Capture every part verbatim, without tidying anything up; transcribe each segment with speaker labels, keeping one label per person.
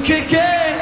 Speaker 1: kicking.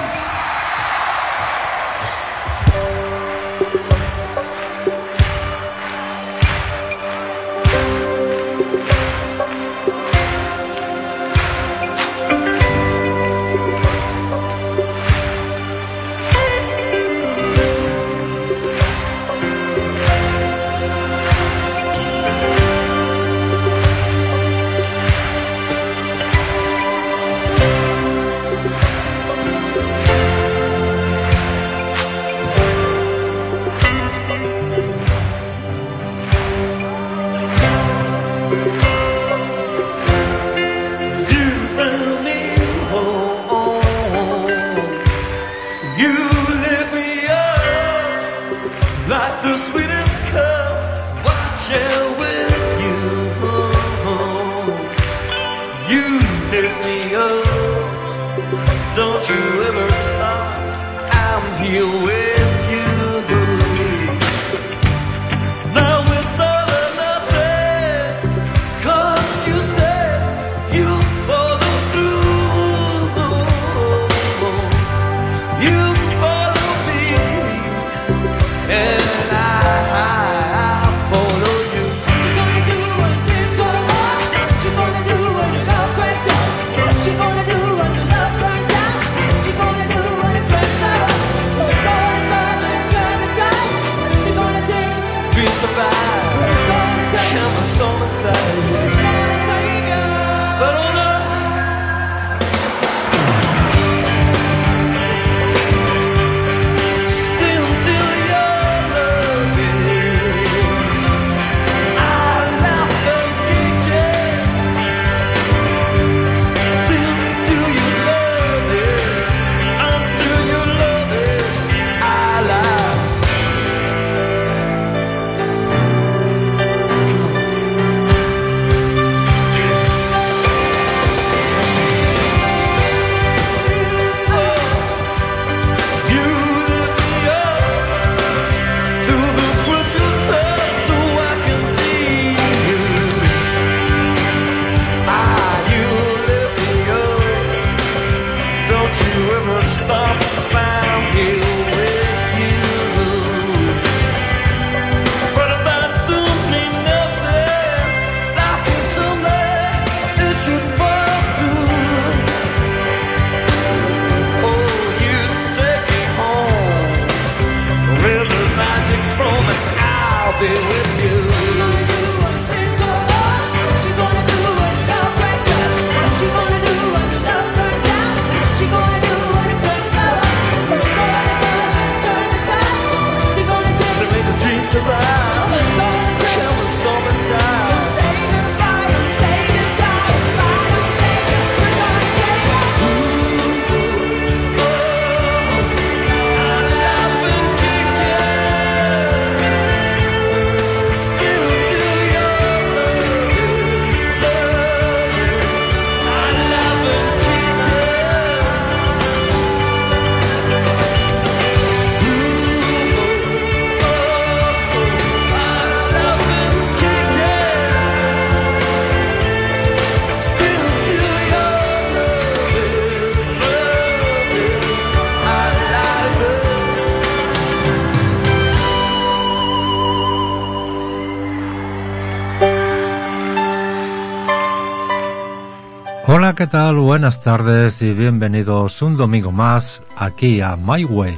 Speaker 2: Hola, ¿qué tal? Buenas tardes y bienvenidos un domingo más aquí a My Way.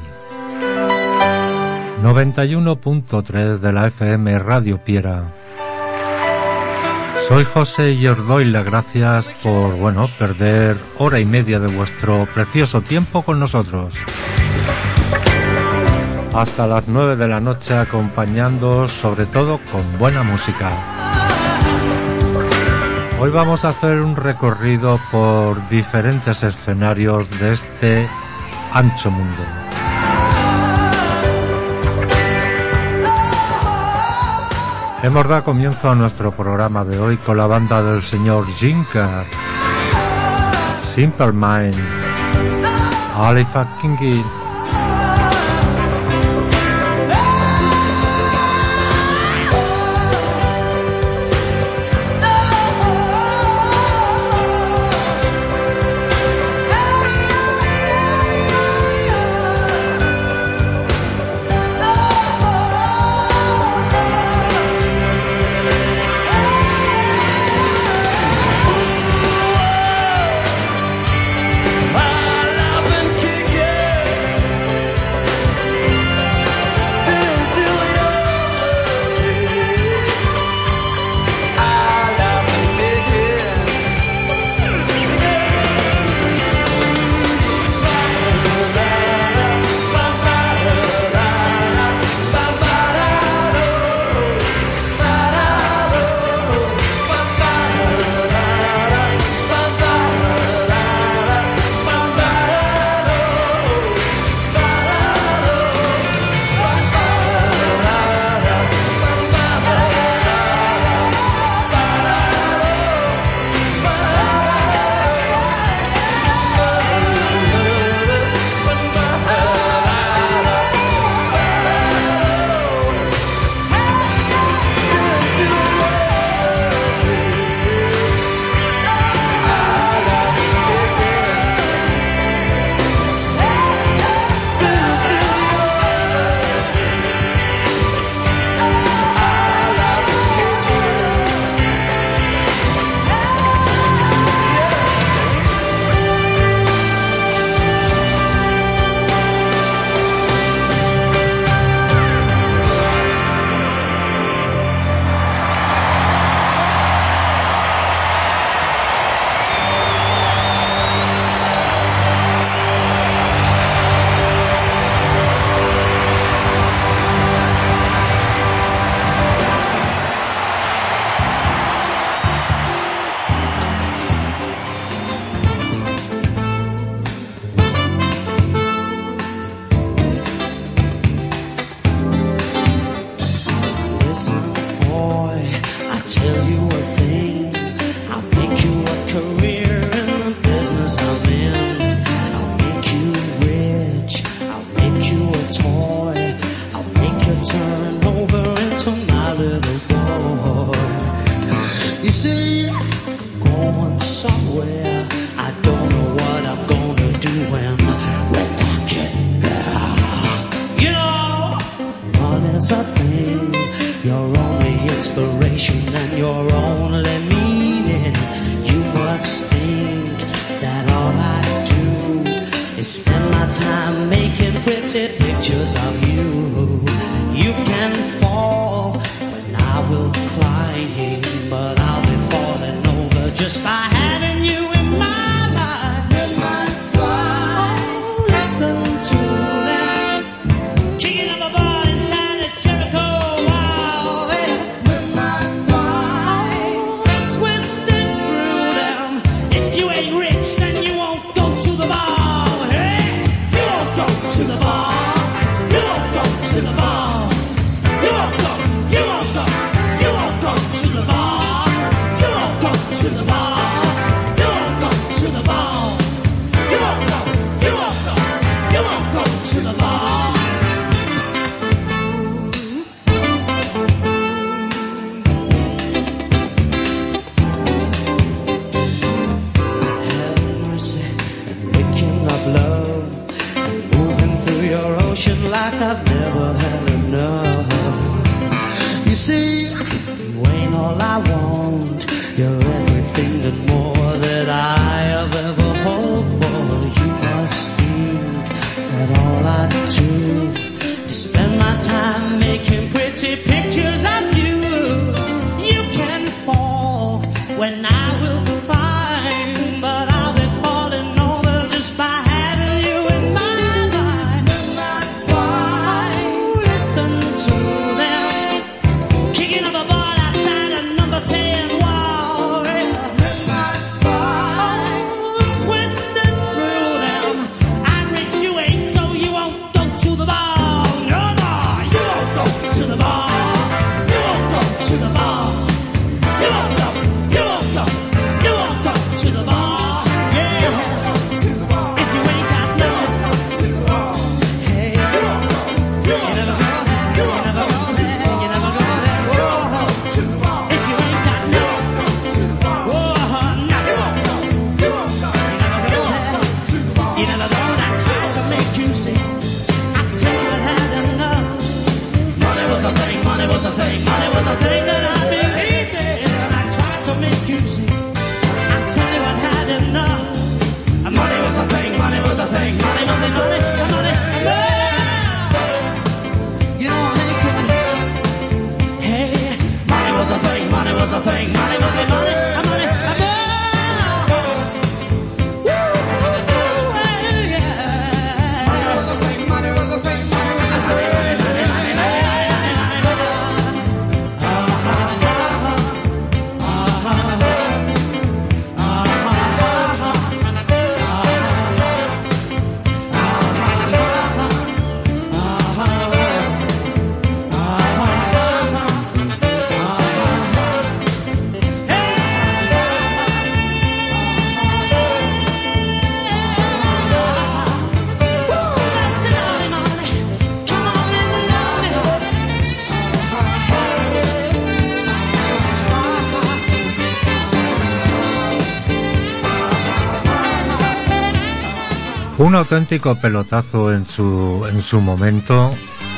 Speaker 2: noventa y uno punto tres de la F M Radio Piera. Soy José y os doy las gracias por, bueno, perder hora y media de vuestro precioso tiempo con nosotros. Hasta las nueve de la noche acompañándoos sobre todo con buena música. Hoy vamos a hacer un recorrido por diferentes escenarios de este ancho mundo. Hemos dado comienzo a nuestro programa de hoy con la banda del señor Jim Kerr, Simple Minds, Ali Fucking It.
Speaker 1: was a thing. Your only inspiration and your only meaning. You must think that all I do is spend my time making pretty pictures of you. You can fall when I will climb, but I'll be falling over just by having you in my life. In my life. Oh, listen to that, kicking up a ball inside the Jericho wall. In my life. Twisted through them. If you ain't rich, then you won't go to the ball. Hey, you won't go to the ball. You won't go to the ball. You won't go, you won't go, you won't go to the ball. You won't go to the ball. You won't go to the ball. You won't go, you won't go, you won't go to the ball. Have mercy and waking up love and moving through your ocean like I've never had enough. You see, you ain't all I want. You're everything and more that I have ever hoped for. You must think that all I do is spend my time making pretty pictures of you. You can fall when I will climb, but I'll be falling over just by having you in my life. Oh, listen to them, kicking up a ball outside a number ten wall. Oh, twisted through them. I'm rich, you ain't, so you won't go to the ball. No more, you won't go to the ball. You won't go to the ball. You won't go, you won't go, you won't go to the ball. Yeah, if you ain't got nothing, hey, you won't go, you never go there, you never go there, you never go there. Whoa, if you ain't got nothing, whoa, nothing, you never go there, you never go there. I tried to make you see, I tell you I had enough. Money was a thing, money was a thing, money was a thing that I believed in. I tried to make you see, I tell you I had enough. Money was a thing, money was a thing, money was a money, money, money. You know I ain't good. Hey, money was a thing, money was a thing, money was a money, money, money.
Speaker 2: Un auténtico pelotazo en su en su momento,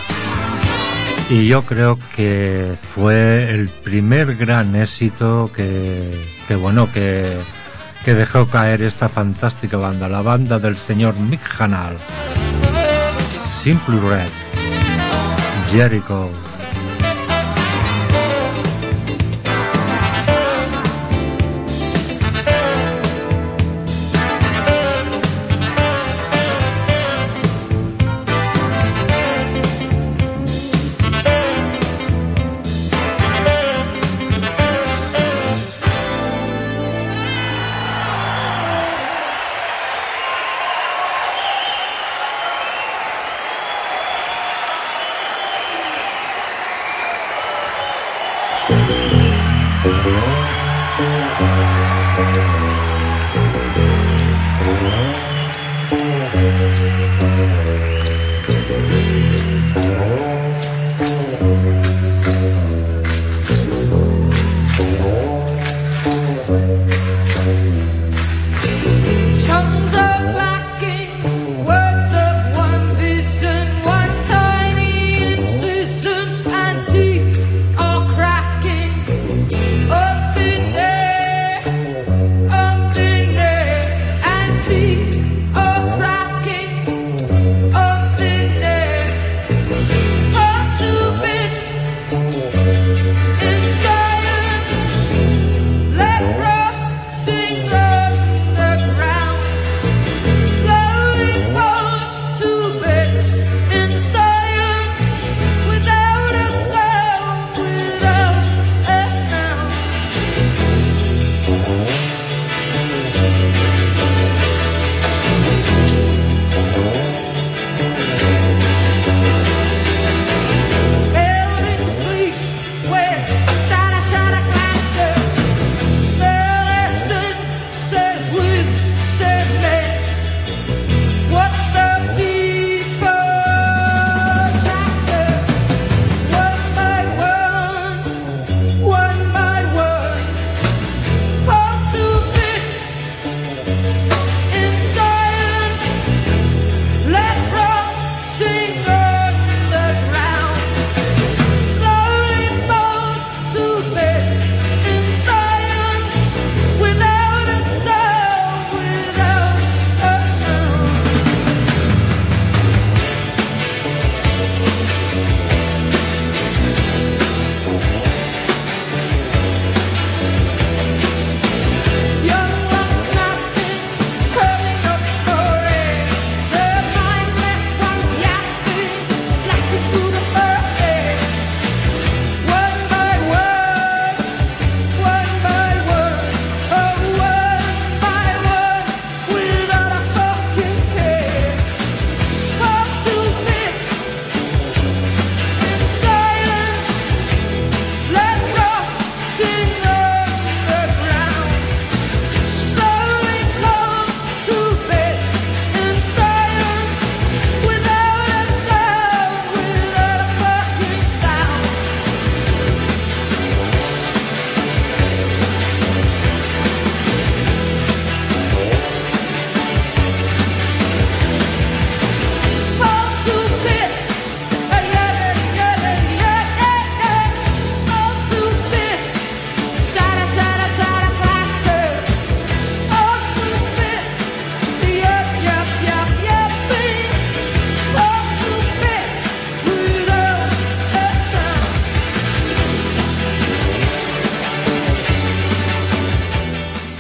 Speaker 2: y yo creo que fue el primer gran éxito que, que bueno que, que dejó caer esta fantástica banda, la banda del señor Mick Hucknall. Simply Red, Jericho.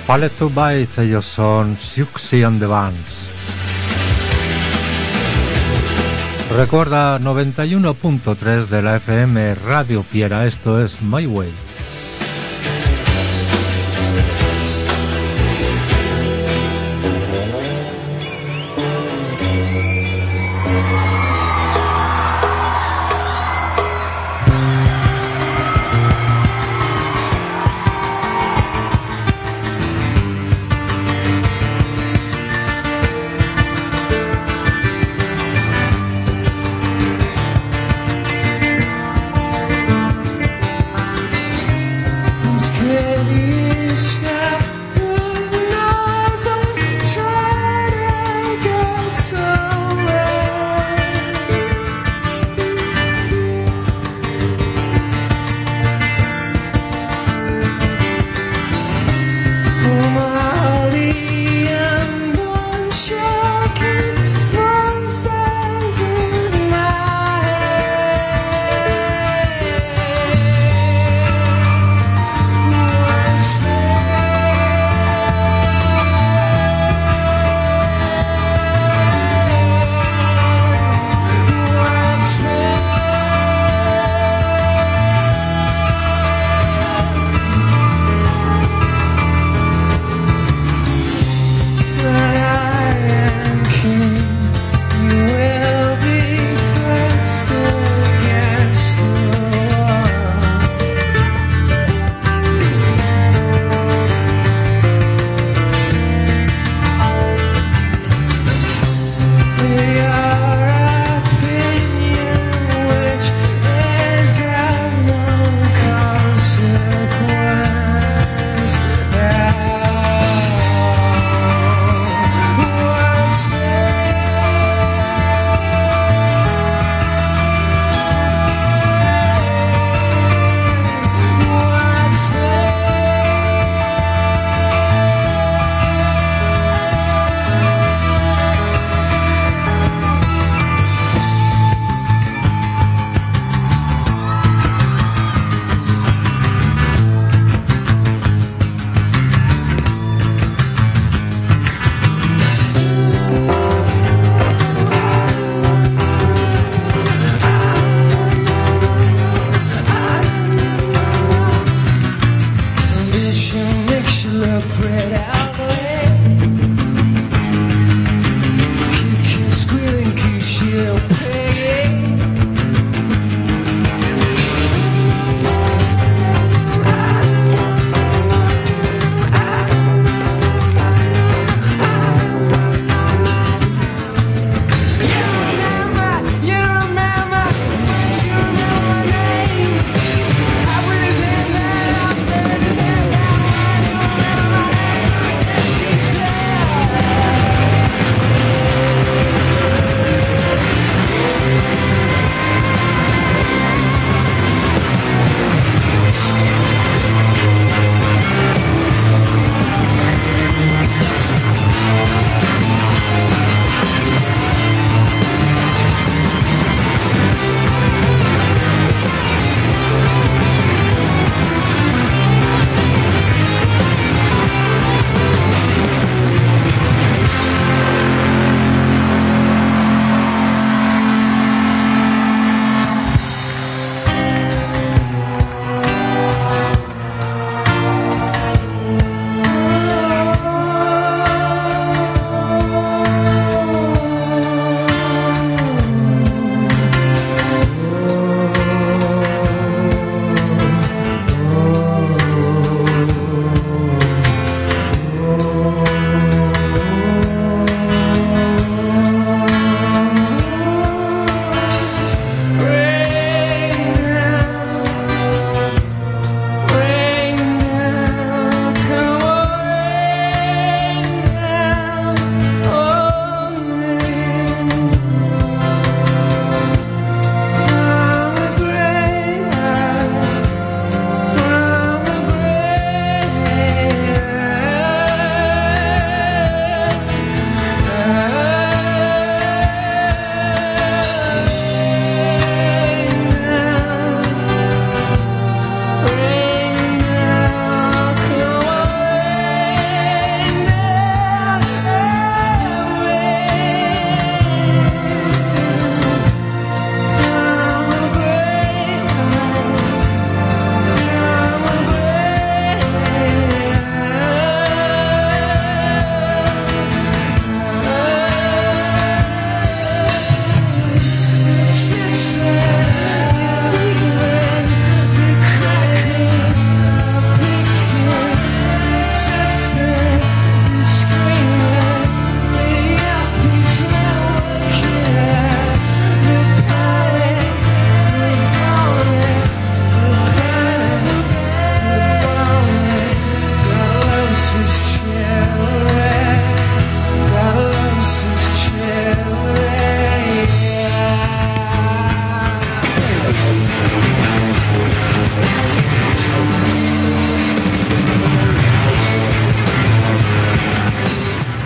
Speaker 2: Fallen to Bite, ellos son Siouxsie and the Bands. Recuerda noventa y uno punto tres de la F M Radio Piera, esto es My Way.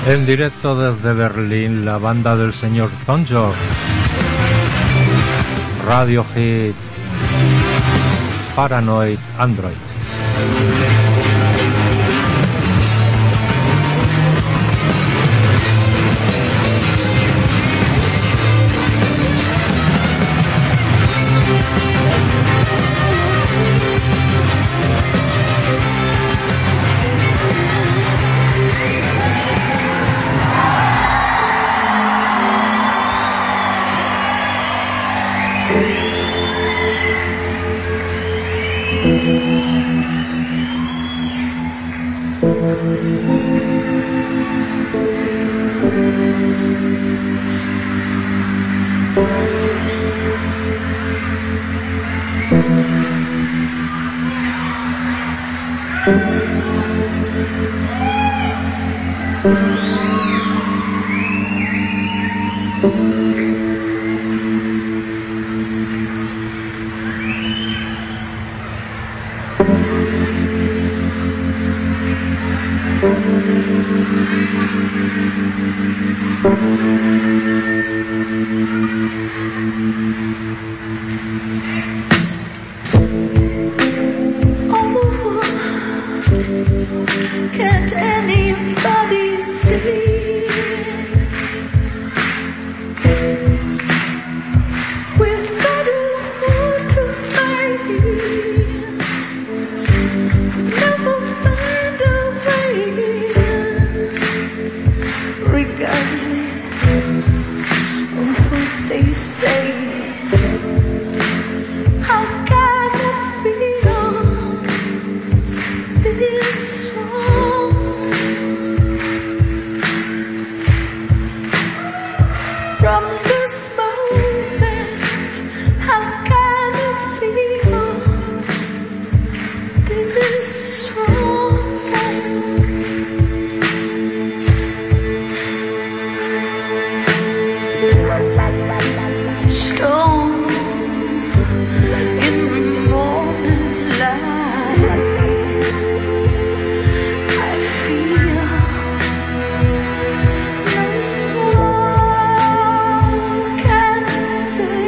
Speaker 2: En directo desde Berlín, la banda del señor Tom York, Radio Hit, Paranoid Android.
Speaker 3: Can't anybody see? We've got a war to fight. Never find a way, regardless of what they say. How can it feel this wrong? From this moment, how can it feel this wrong? Stone in the morning light, I feel no one can say.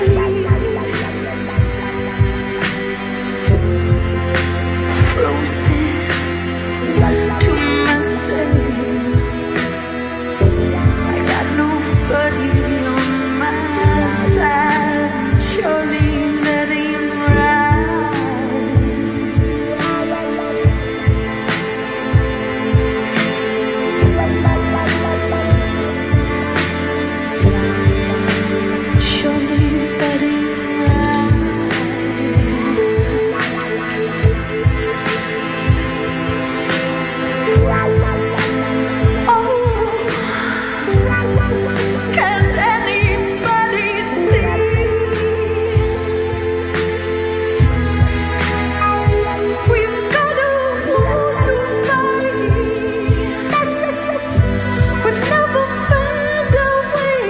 Speaker 3: Frozen to myself, I got nobody on my side. Surely let him ride. Surely let him ride. Oh, can't anybody see? We've got a war to fight. We've never found a way,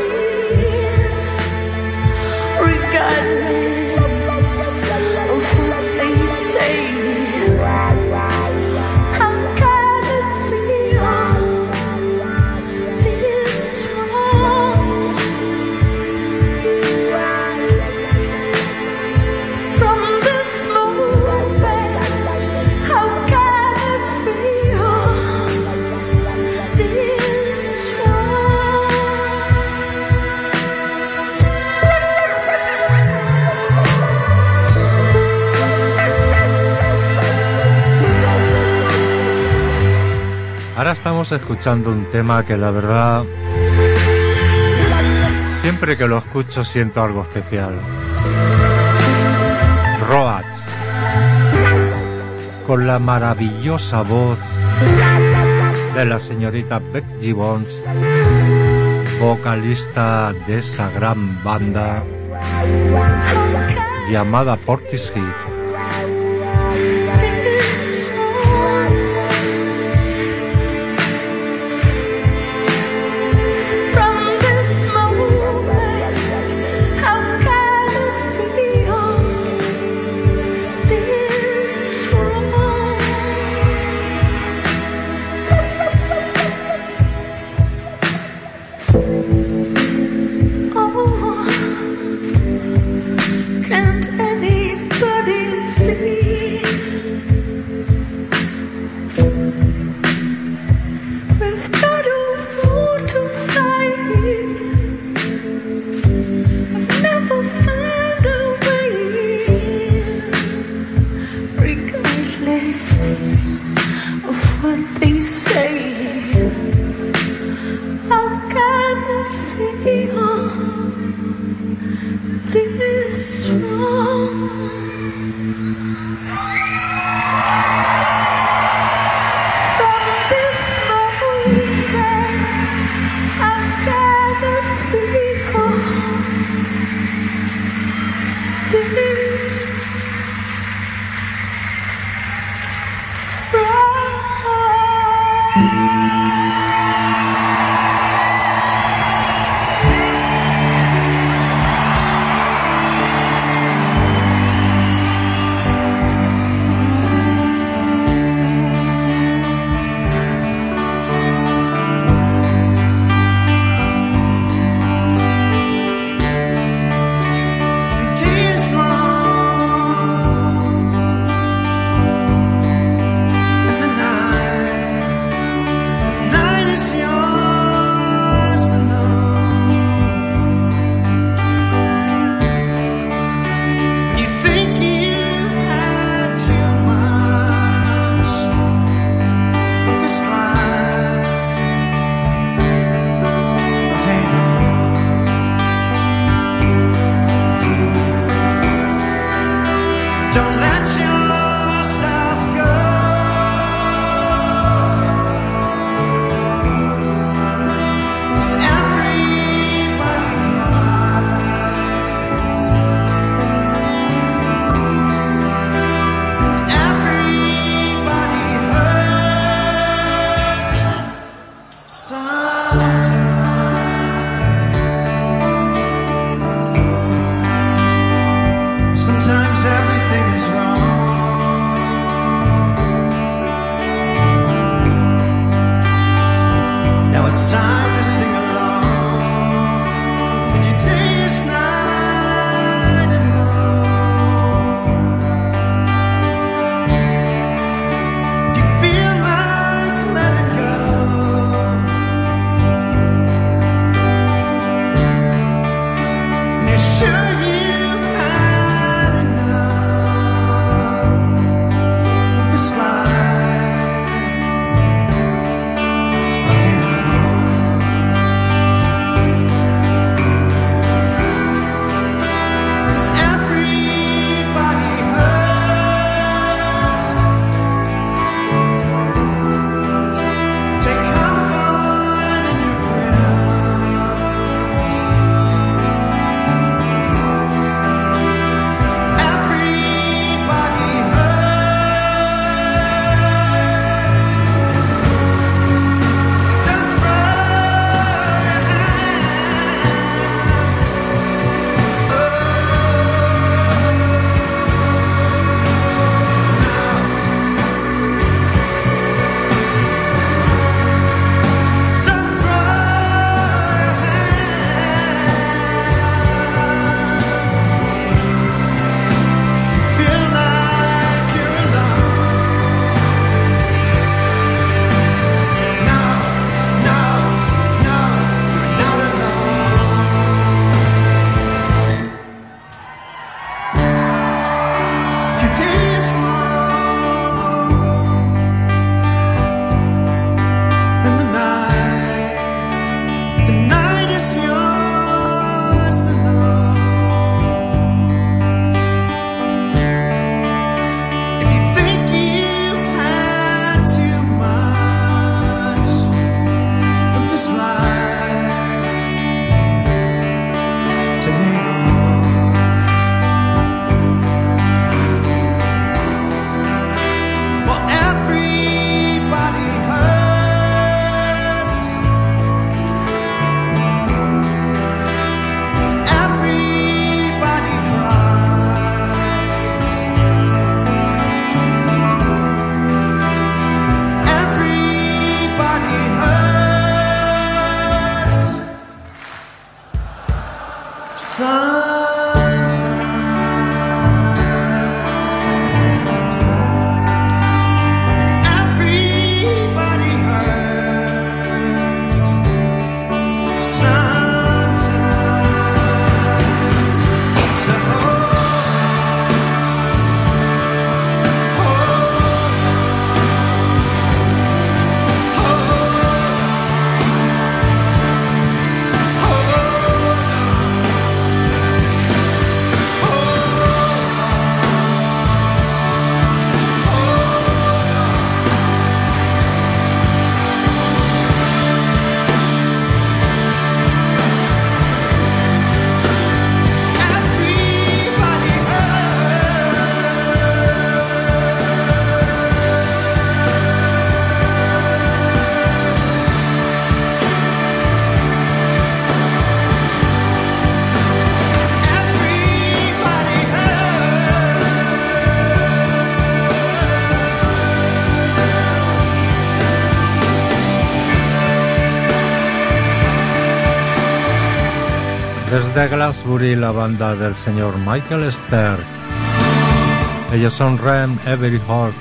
Speaker 3: regardless of what they say. How can it feel this wrong? From this moment, how can it feel this wrong?
Speaker 2: Ahora estamos escuchando un tema que la verdad, siempre que lo escucho siento algo especial. Roads, con la maravillosa voz de la señorita Bec Gibbons, vocalista de esa gran banda llamada Portishead.
Speaker 3: This wrong. From this moment, how can it feel this wrong?
Speaker 2: Desde Glasbury, la banda del señor Michael Stern. Ellos son Rem Every Heart.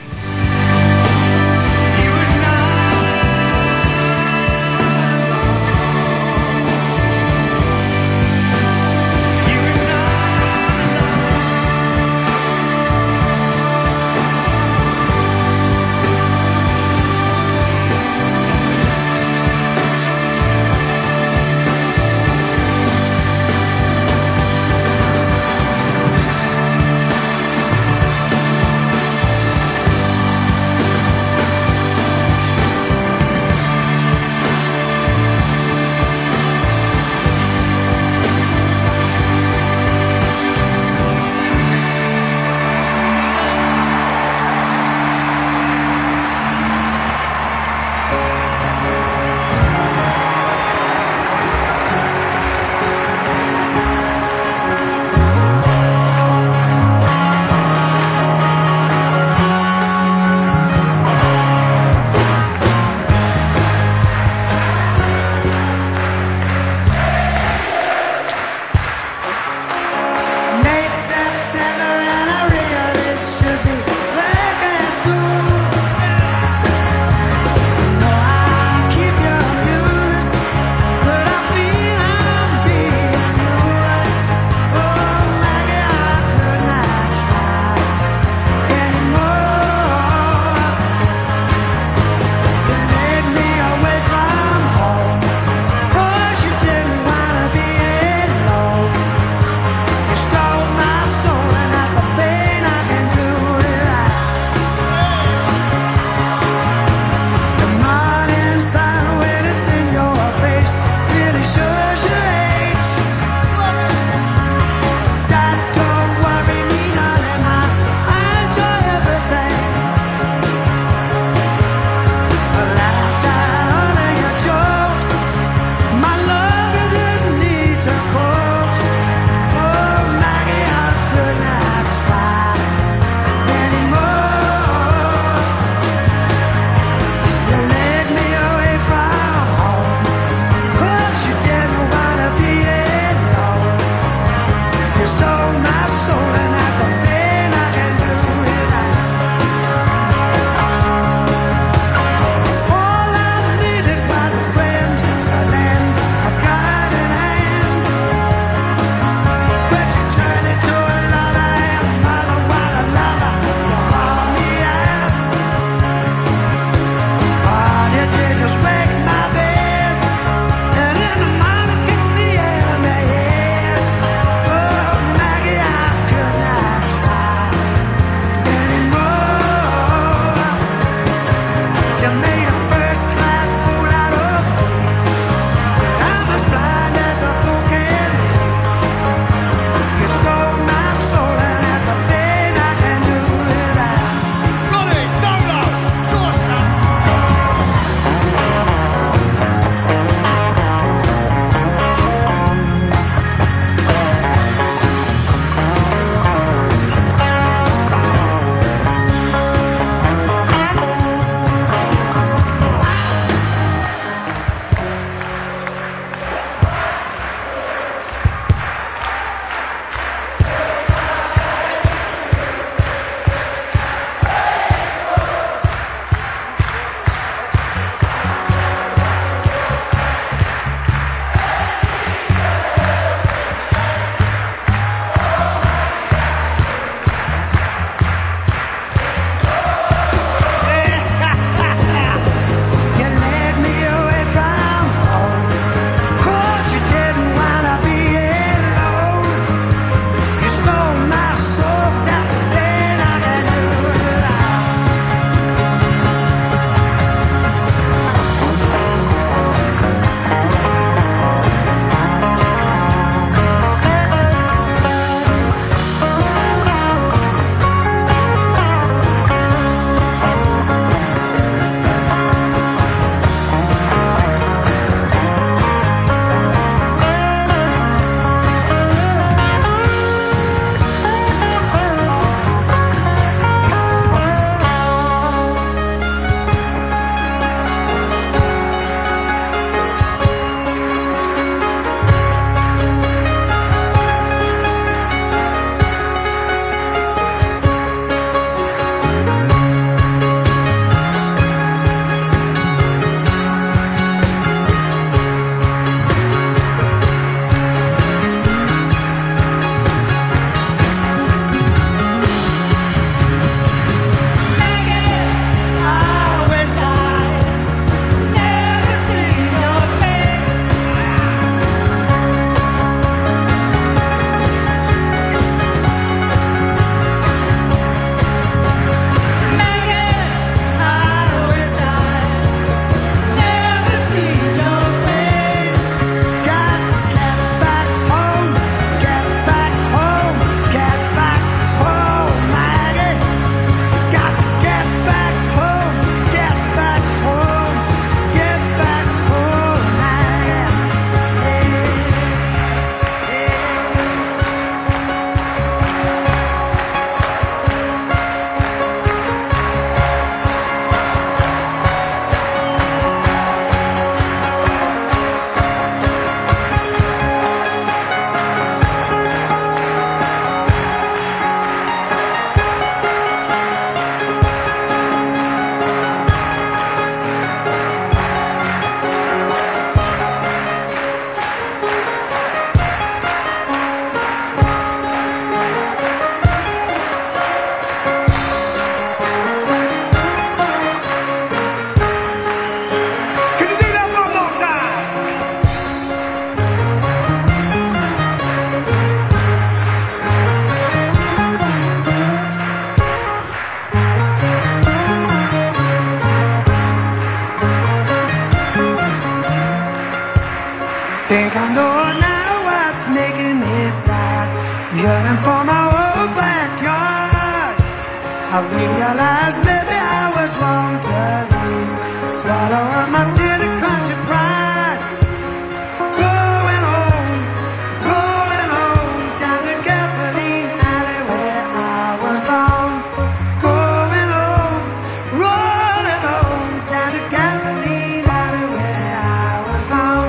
Speaker 1: I realized maybe I was wrong to leave, swallowing my city country pride. Going home, rolling home, down to gasoline alley where I was born. Going home, rolling home, down to gasoline alley where I was born.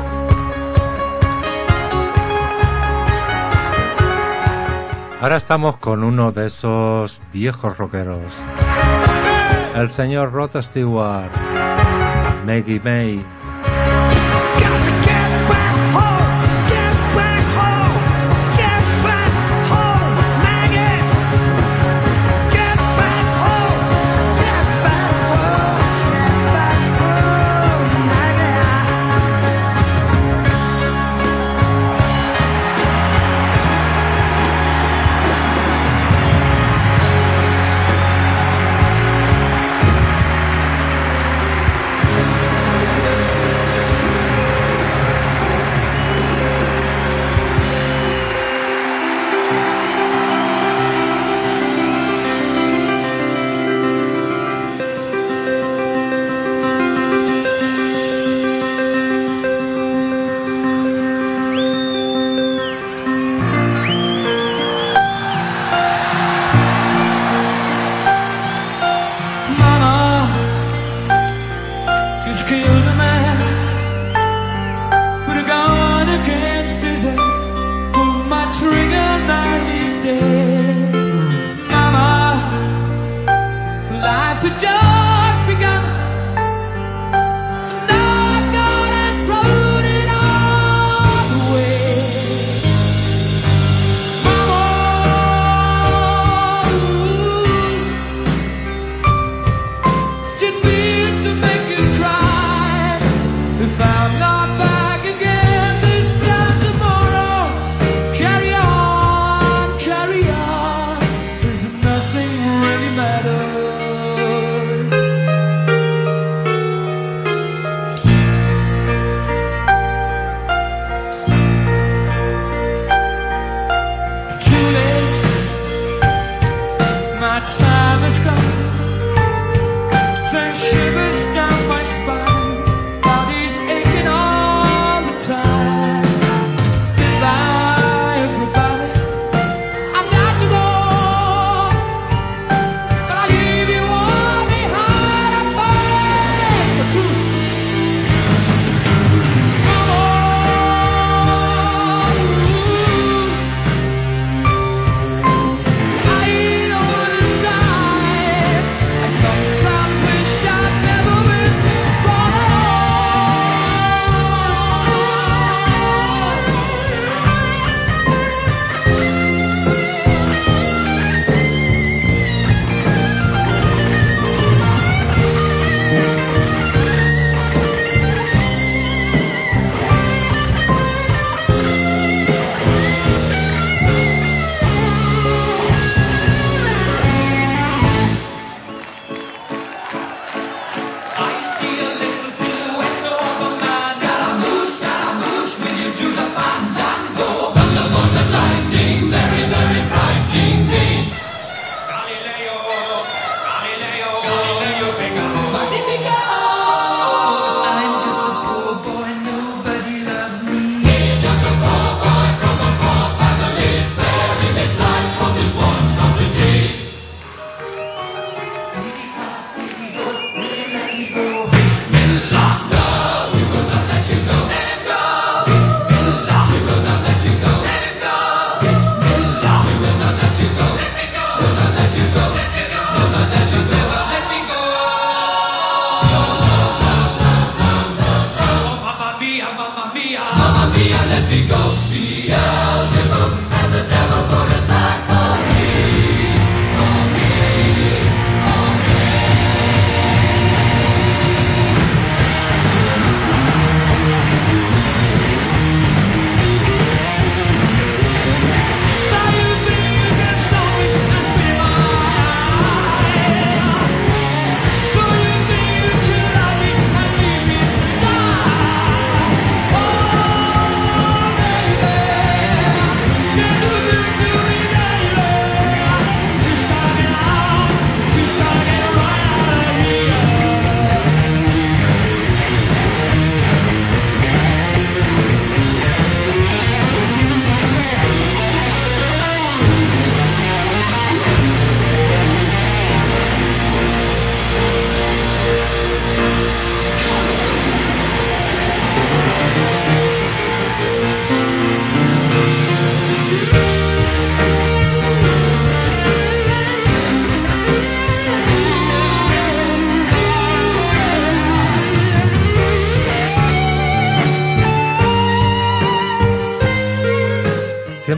Speaker 2: Ahora estamos con uno de esos viejos rockeros, el señor Rod Stewart, Maggie May.
Speaker 1: Got to get back home, get back home, get back home, Maggie. Get back home, get back home, get back home, Maggie.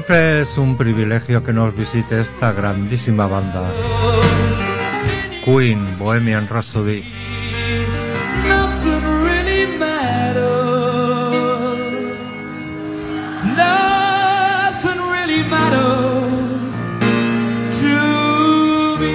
Speaker 2: Siempre es un privilegio que nos visite esta grandísima banda. Queen, Bohemian Rhapsody.
Speaker 4: Nothing really matters. Nothing really matters to me.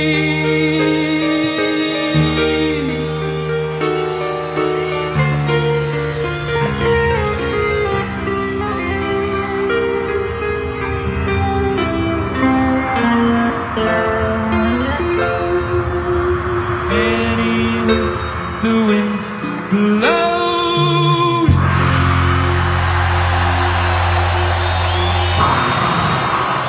Speaker 4: The wind blows.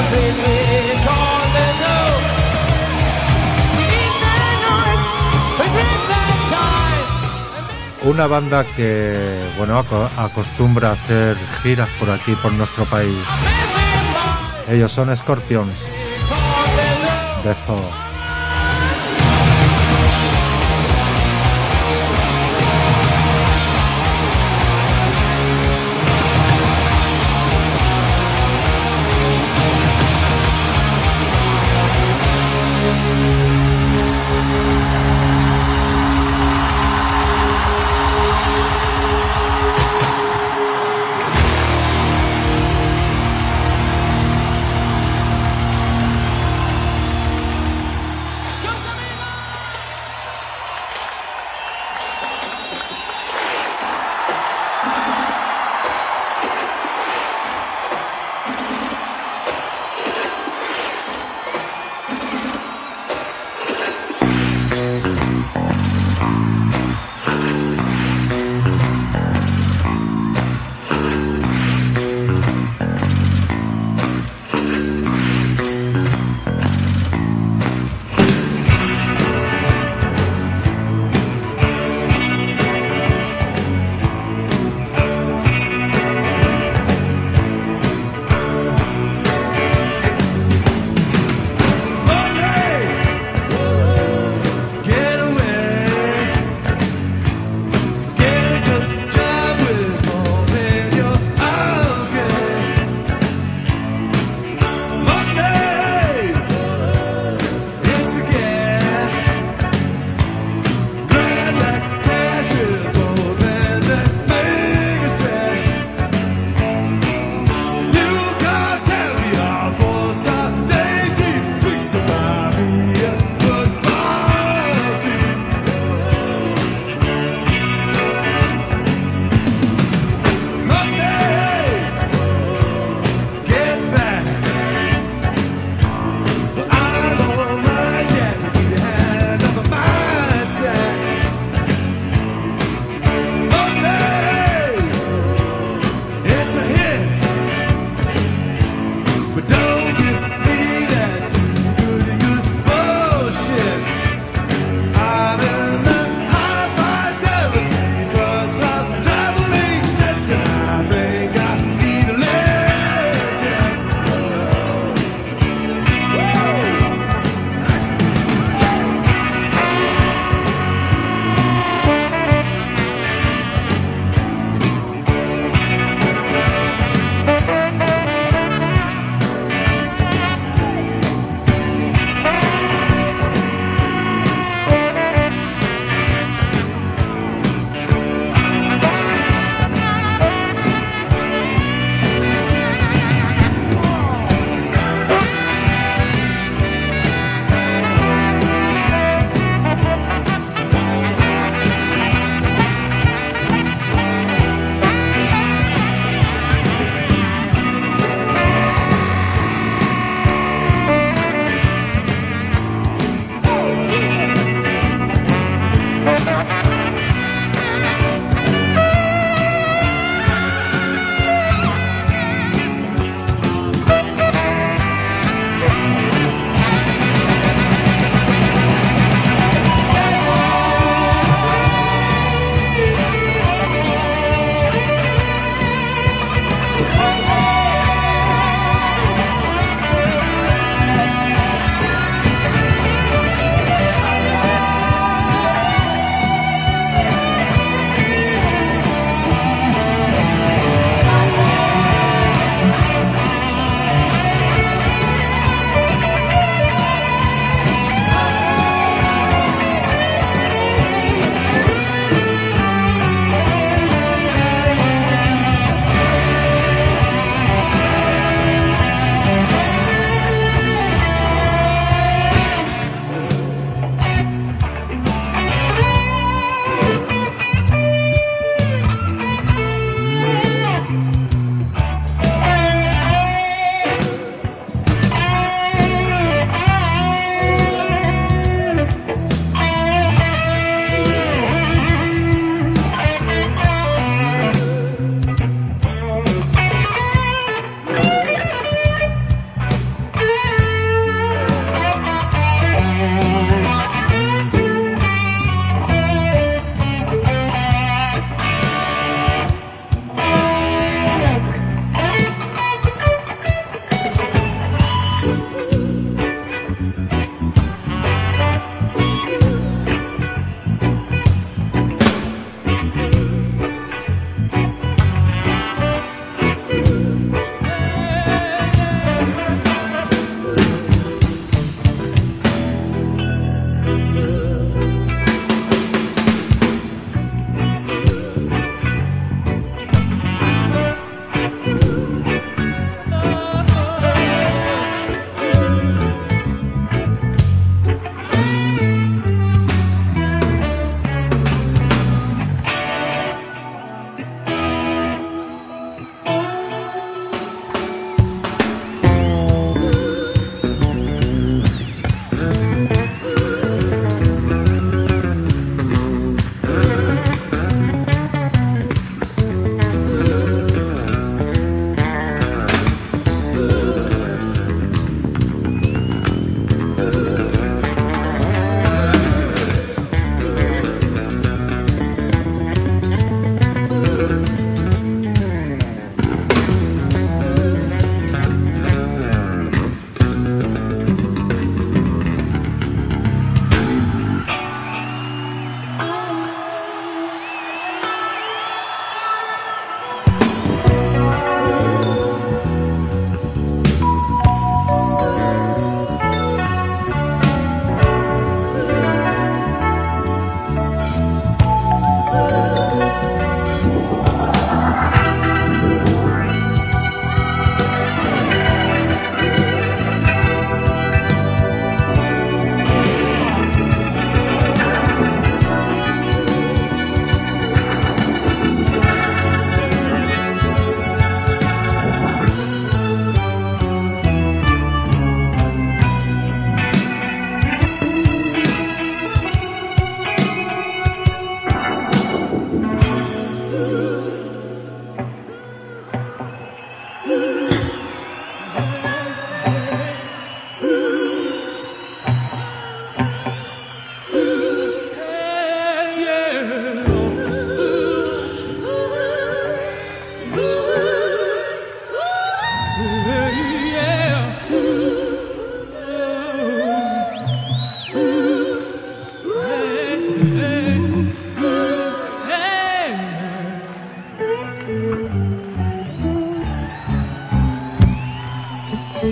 Speaker 4: saves me, 'cause there's no midnight night, we break that time.
Speaker 2: Una banda que, bueno, aco- acostumbra a hacer giras por aquí, por nuestro país. Ellos son Scorpions, de Zoo.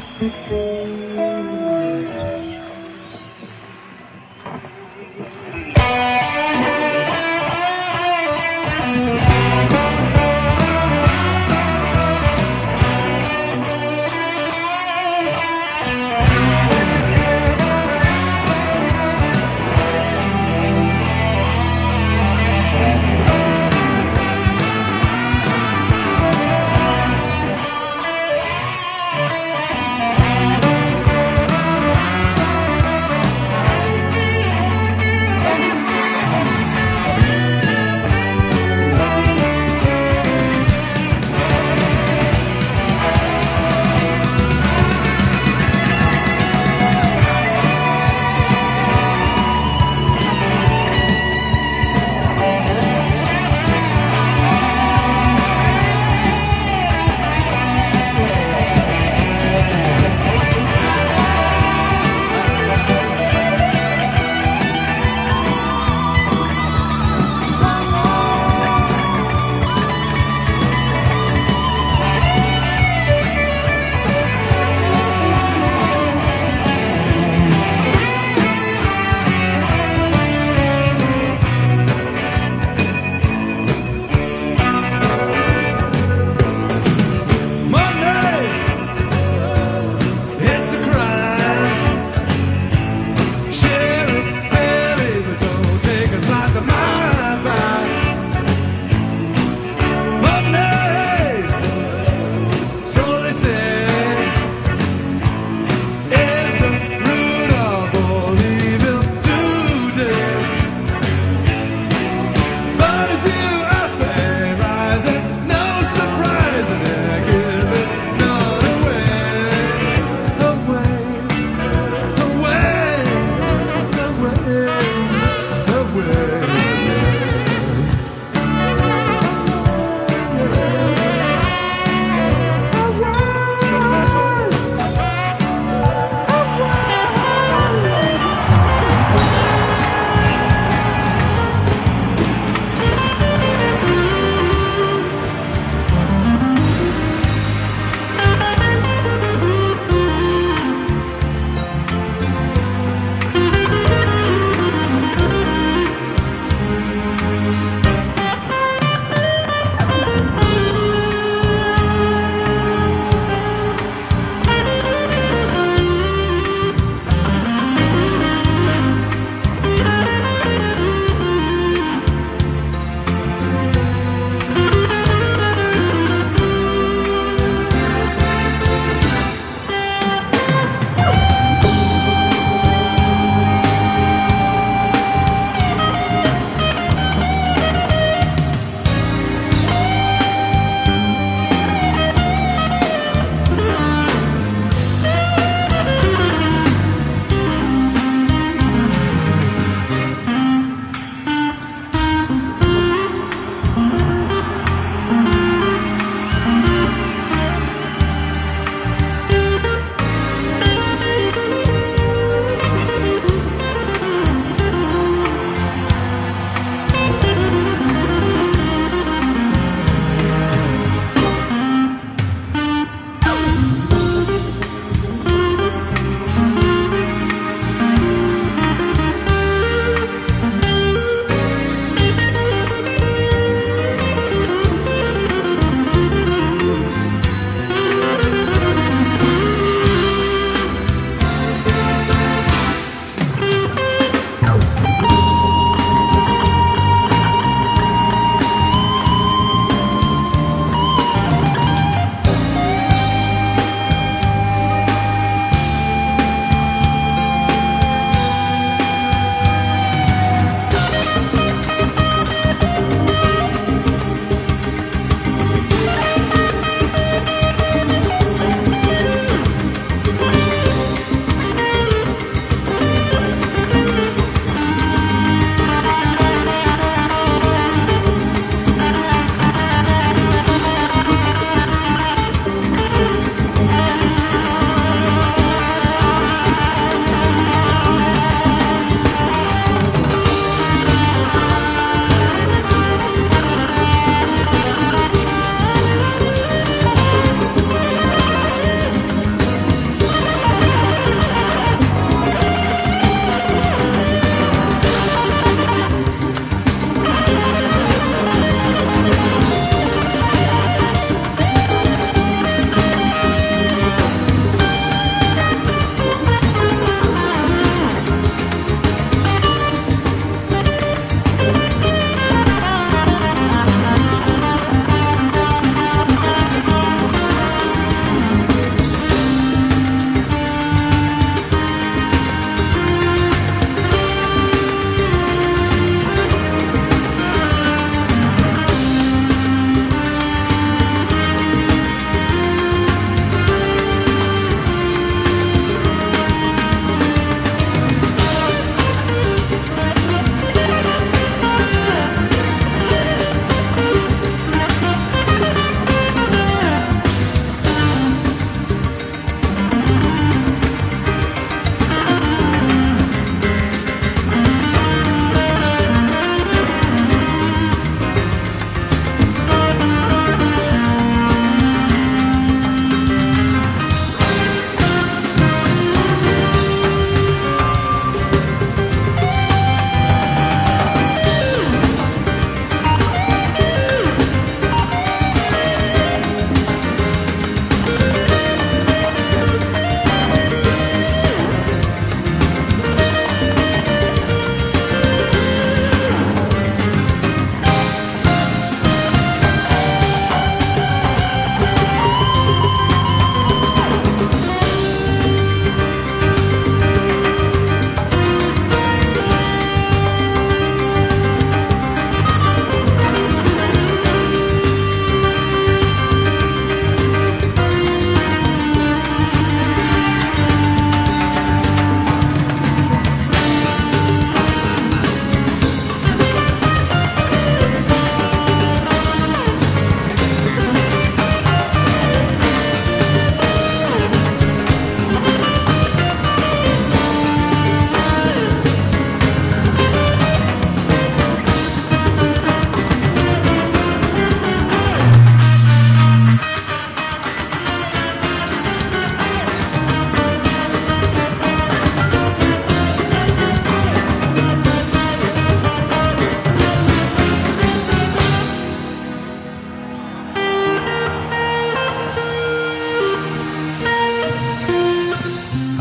Speaker 3: Thank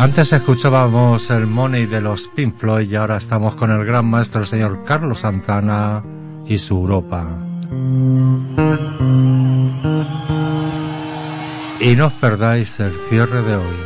Speaker 2: Antes escuchábamos el Money de los Pink Floyd y ahora estamos con el gran maestro, el señor Carlos Santana y su Europa. Y no os perdáis el cierre de hoy.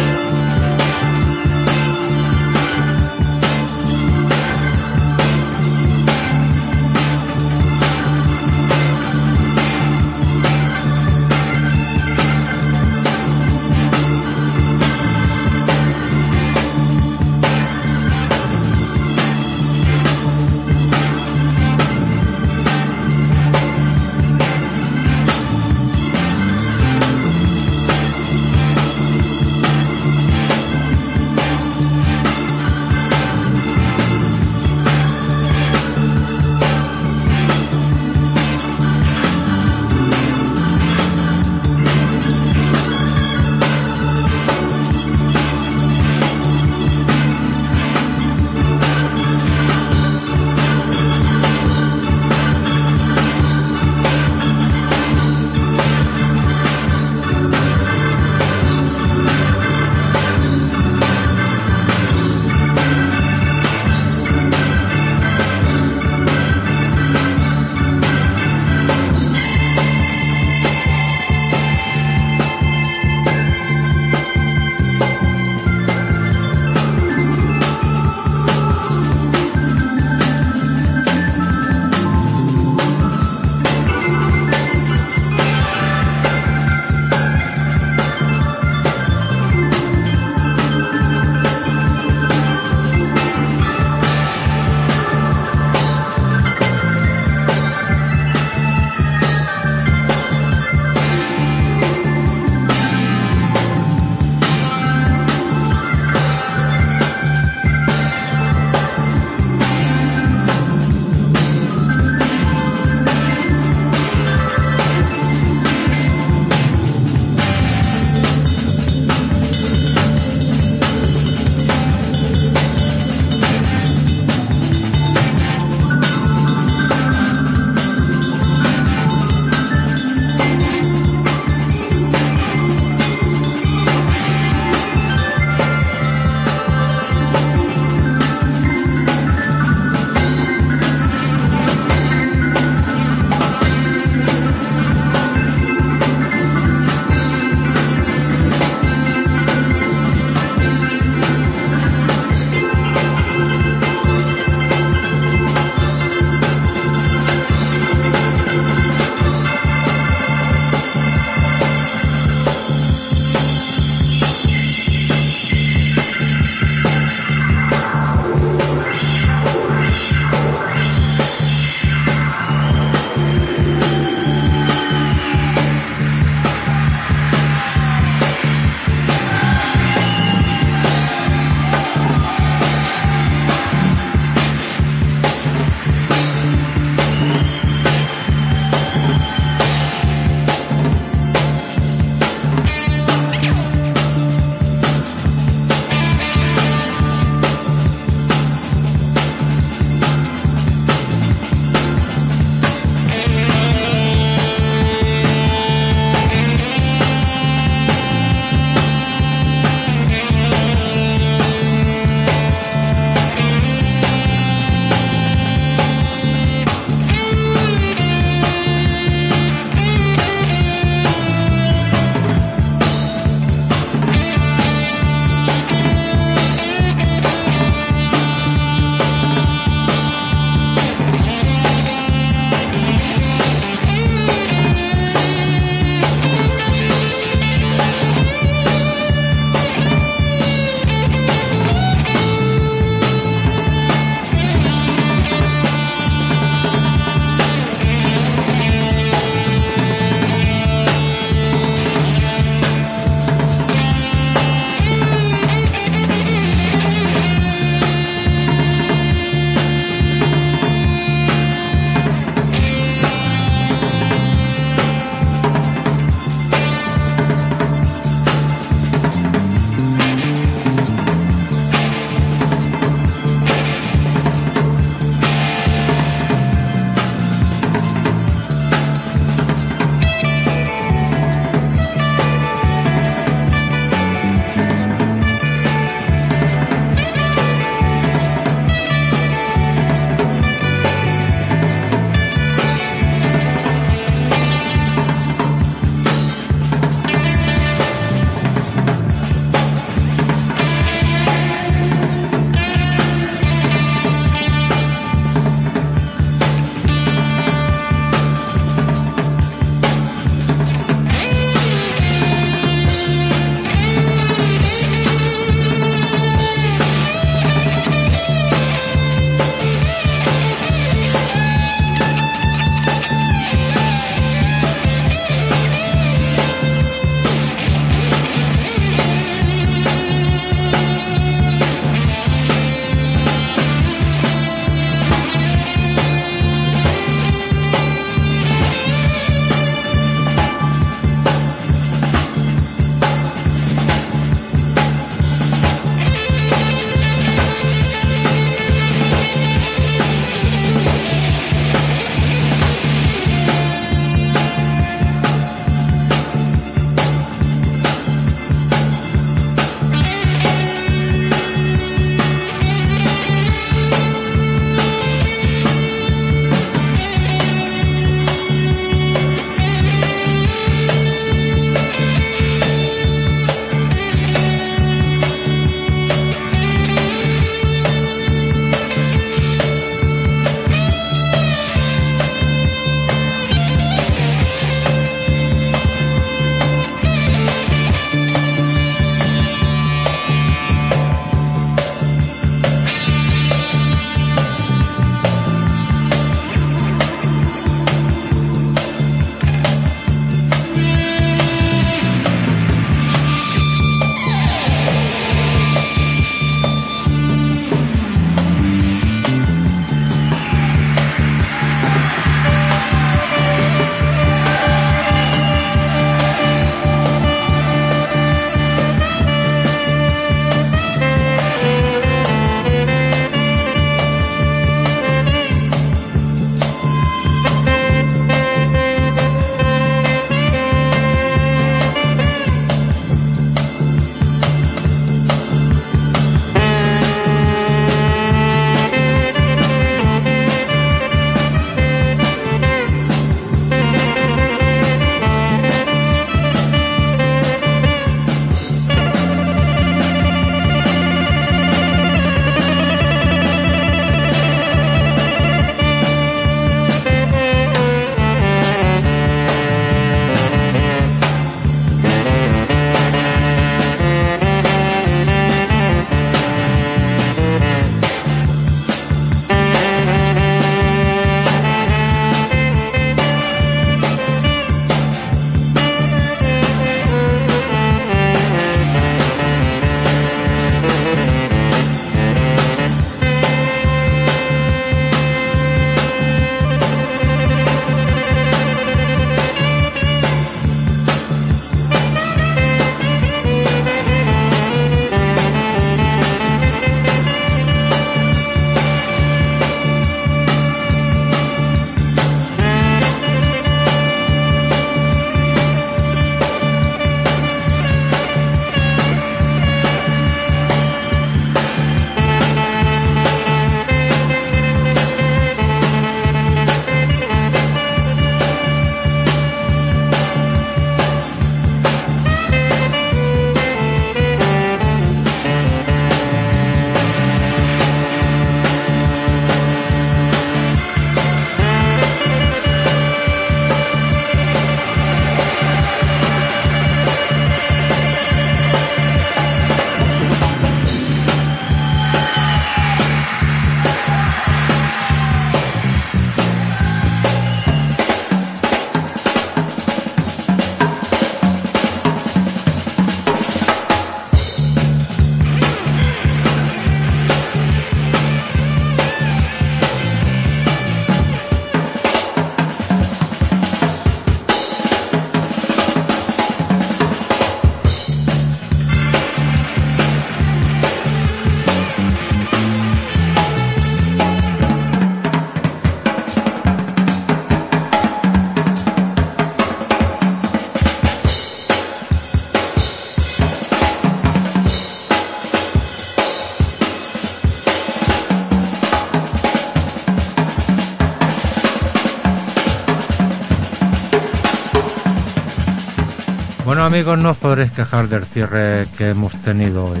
Speaker 2: amigos, no os podréis quejar del cierre que hemos tenido hoy.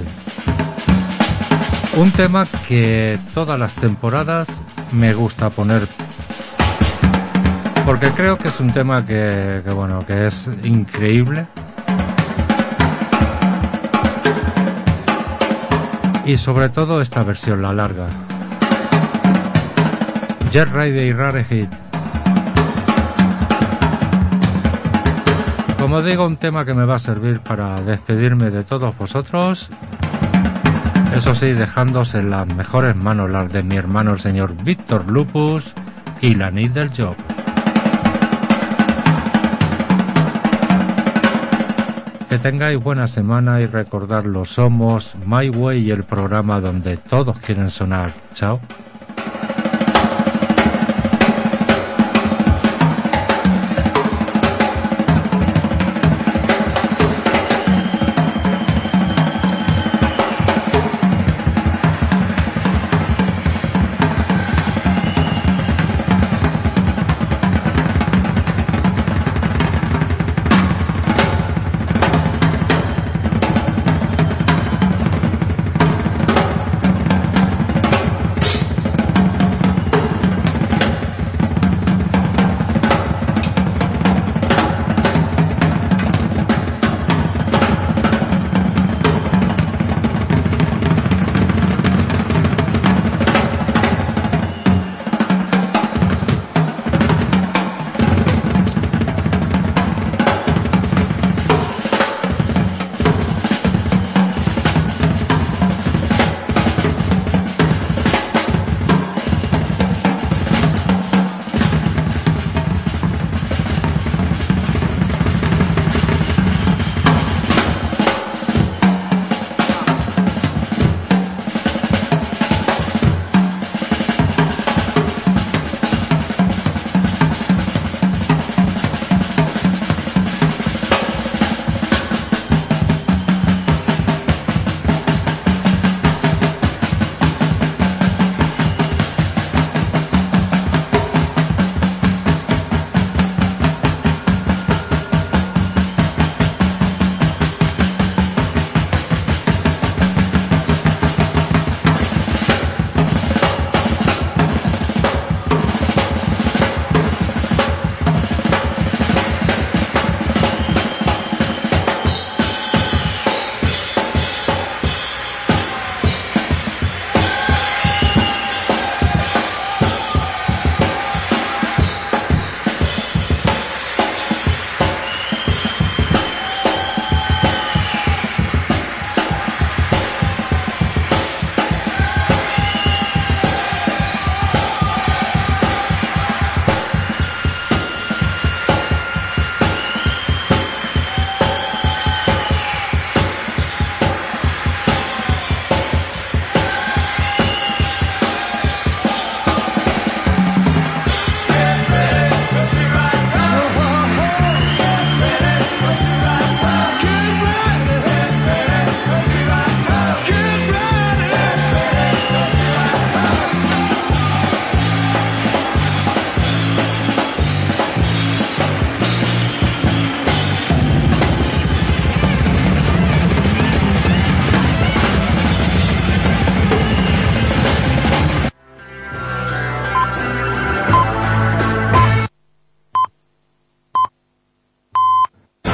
Speaker 2: Un tema que todas las temporadas me gusta poner, porque creo que es un tema que, que bueno, que es increíble. Y sobre todo esta versión, la larga. Jet Rider y Rare Hit. Como digo, un tema que me va a servir para despedirme de todos vosotros. Eso sí, dejándoos en las mejores manos, las de mi hermano el señor Víctor Lupus y la Nid del Job. Que tengáis buena semana y recordadlo, somos My Way, el programa donde todos quieren sonar. Chao.